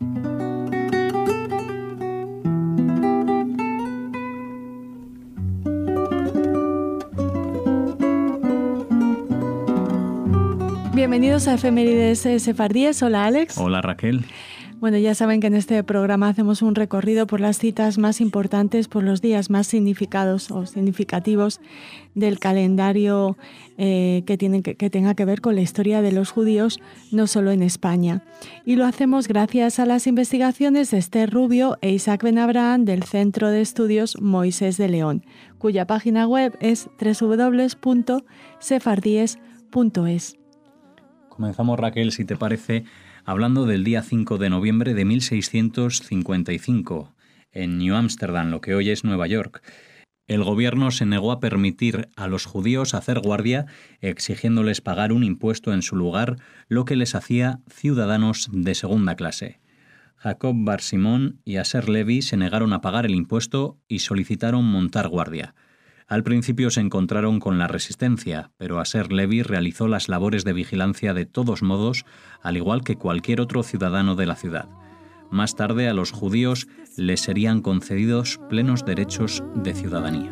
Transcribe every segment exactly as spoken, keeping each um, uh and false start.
Bienvenidos a Efemérides Sefardíes. Hola, Alex. Hola, Raquel. Bueno, ya saben que en este programa hacemos un recorrido por las citas más importantes, por los días más significados o significativos del calendario eh, que, tienen que, que tenga que ver con la historia de los judíos, no solo en España. Y lo hacemos gracias a las investigaciones de Esther Rubio e Isaac Ben Abraham del Centro de Estudios Moisés de León, cuya página web es doble u doble u doble u punto sefardíes punto es. Comenzamos, Raquel, si te parece, hablando del día cinco de noviembre de mil seiscientos cincuenta y cinco, en New Amsterdam, lo que hoy es Nueva York. El gobierno se negó a permitir a los judíos hacer guardia, exigiéndoles pagar un impuesto en su lugar, lo que les hacía ciudadanos de segunda clase. Jacob Bar Simón y Asher Levi se negaron a pagar el impuesto y solicitaron montar guardia. Al principio se encontraron con la resistencia, pero Asher Levi realizó las labores de vigilancia de todos modos, al igual que cualquier otro ciudadano de la ciudad. Más tarde a los judíos les serían concedidos plenos derechos de ciudadanía.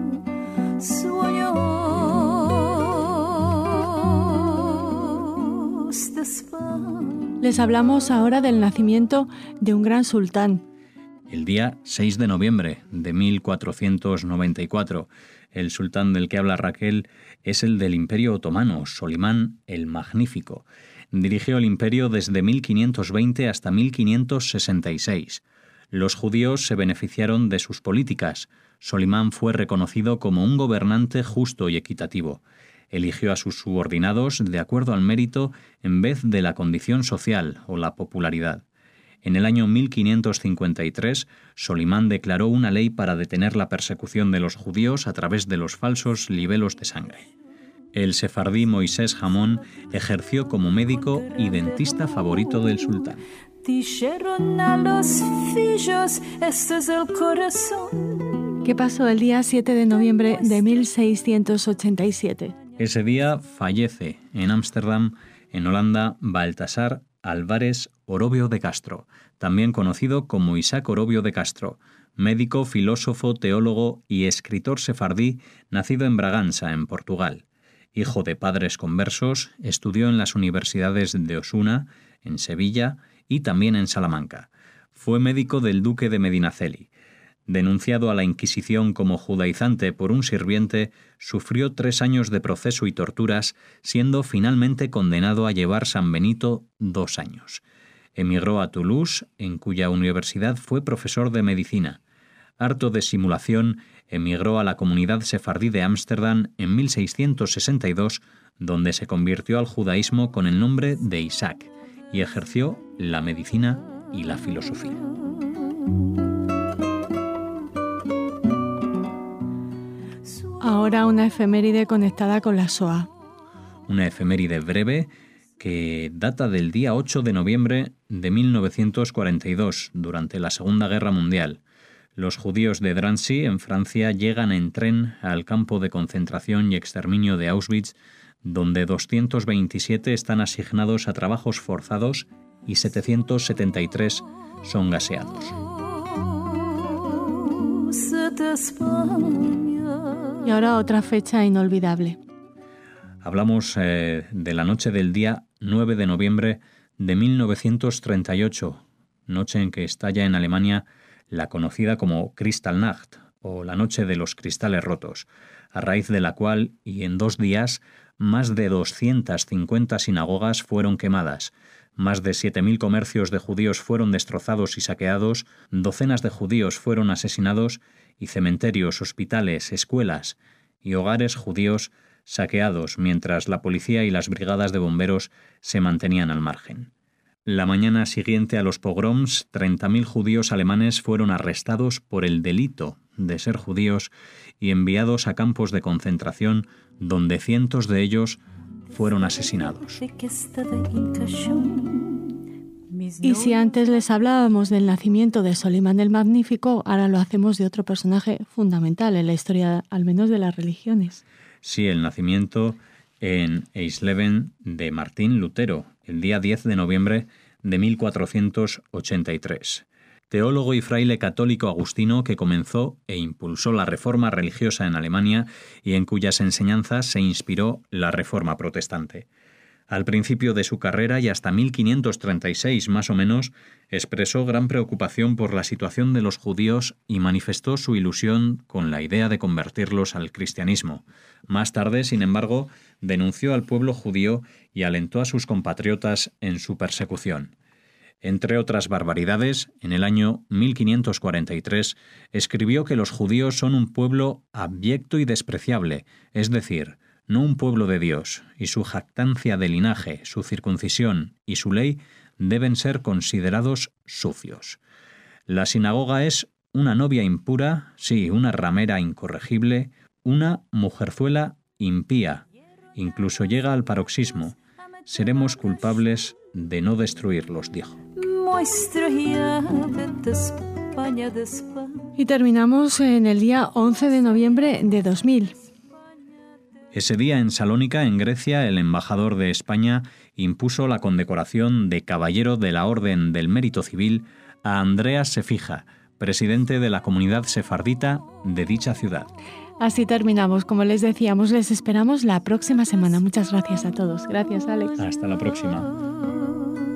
Les hablamos ahora del nacimiento de un gran sultán. El día seis de noviembre de mil cuatrocientos noventa y cuatro, el sultán del que habla Raquel es el del Imperio Otomano, Solimán el Magnífico. Dirigió el imperio desde mil quinientos veinte hasta mil quinientos sesenta y seis. Los judíos se beneficiaron de sus políticas. Solimán fue reconocido como un gobernante justo y equitativo. Eligió a sus subordinados de acuerdo al mérito en vez de la condición social o la popularidad. En el año mil quinientos cincuenta y tres, Solimán declaró una ley para detener la persecución de los judíos a través de los falsos libelos de sangre. El sefardí Moisés Hamon ejerció como médico y dentista favorito del sultán. ¿Qué pasó el día siete de noviembre de mil seiscientos ochenta y siete? Ese día fallece en Ámsterdam, en Holanda, Baltasar Álvarez Orobio de Castro, también conocido como Isaac Orobio de Castro, médico, filósofo, teólogo y escritor sefardí, nacido en Braganza, en Portugal. Hijo de padres conversos, estudió en las universidades de Osuna, en Sevilla y también en Salamanca. Fue médico del duque de Medinaceli. Denunciado a la Inquisición como judaizante por un sirviente, sufrió tres años de proceso y torturas, siendo finalmente condenado a llevar San Benito dos años. Emigró a Toulouse, en cuya universidad fue profesor de medicina. Harto de simulación, emigró a la comunidad sefardí de Ámsterdam en mil seiscientos sesenta y dos, donde se convirtió al judaísmo con el nombre de Isaac, y ejerció la medicina y la filosofía. Ahora una efeméride conectada con la Shoah. Una efeméride breve que data del día ocho de noviembre de mil novecientos cuarenta y dos, durante la Segunda Guerra Mundial. Los judíos de Drancy, en Francia, llegan en tren al campo de concentración y exterminio de Auschwitz, donde doscientos veintisiete están asignados a trabajos forzados y setecientos setenta y tres son gaseados. Y ahora otra fecha inolvidable. Hablamos eh, de la noche del día nueve de noviembre de mil novecientos treinta y ocho, noche en que estalla en Alemania la conocida como Kristallnacht, o la noche de los cristales rotos, a raíz de la cual, y en dos días, más de doscientas cincuenta sinagogas fueron quemadas, más de siete mil comercios de judíos fueron destrozados y saqueados, docenas de judíos fueron asesinados y cementerios, hospitales, escuelas y hogares judíos saqueados, mientras la policía y las brigadas de bomberos se mantenían al margen. La mañana siguiente a los pogroms, treinta mil judíos alemanes fueron arrestados por el delito de ser judíos y enviados a campos de concentración donde cientos de ellos fueron asesinados. Y si antes les hablábamos del nacimiento de Solimán el Magnífico, ahora lo hacemos de otro personaje fundamental en la historia, al menos de las religiones. Sí, el nacimiento en Eisleben de Martín Lutero, el día diez de noviembre de mil cuatrocientos ochenta y tres. Teólogo y fraile católico agustino que comenzó e impulsó la reforma religiosa en Alemania y en cuyas enseñanzas se inspiró la reforma protestante. Al principio de su carrera y hasta mil quinientos treinta y seis más o menos, expresó gran preocupación por la situación de los judíos y manifestó su ilusión con la idea de convertirlos al cristianismo. Más tarde, sin embargo, denunció al pueblo judío y alentó a sus compatriotas en su persecución. Entre otras barbaridades, en el año mil quinientos cuarenta y tres escribió que los judíos son un pueblo abyecto y despreciable, es decir, no un pueblo de Dios, y su jactancia de linaje, su circuncisión y su ley deben ser considerados sucios. La sinagoga es una novia impura, sí, una ramera incorregible, una mujerzuela impía, incluso llega al paroxismo. Seremos culpables de no destruirlos, dijo. Y terminamos en el día once de noviembre de dos mil. Ese día en Salónica, en Grecia, el embajador de España impuso la condecoración de Caballero de la Orden del Mérito Civil a Andreas Sefija, presidente de la comunidad sefardita de dicha ciudad. Así terminamos. Como les decíamos, les esperamos la próxima semana. Muchas gracias a todos. Gracias, Alex. Hasta la próxima.